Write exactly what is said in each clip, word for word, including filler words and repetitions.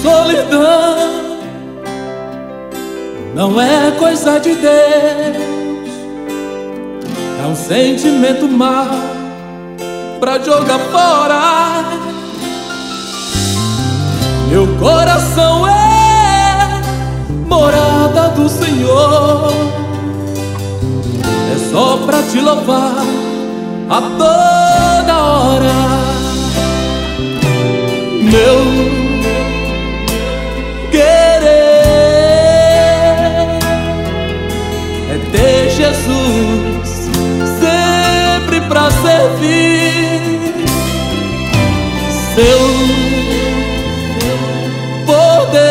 Solidão não é coisa de Deus, é um sentimento mau pra jogar fora. Meu coração é morada do Senhor, é só pra te louvar a toda hora. Meu Jesus, sempre pra servir. Seu poder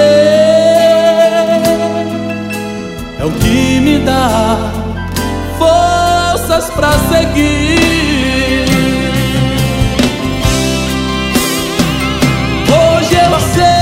é o que me dá forças pra seguir. Hoje eu sei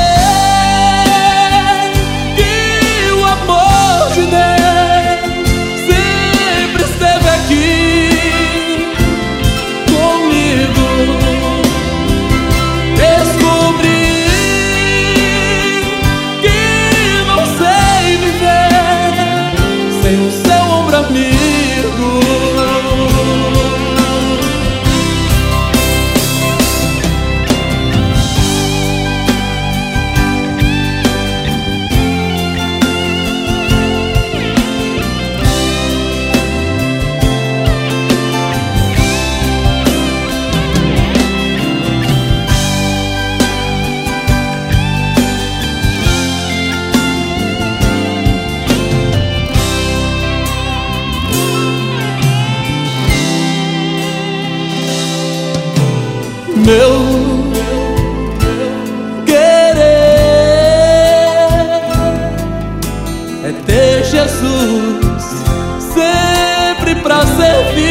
meu querer é ter Jesus sempre pra servir.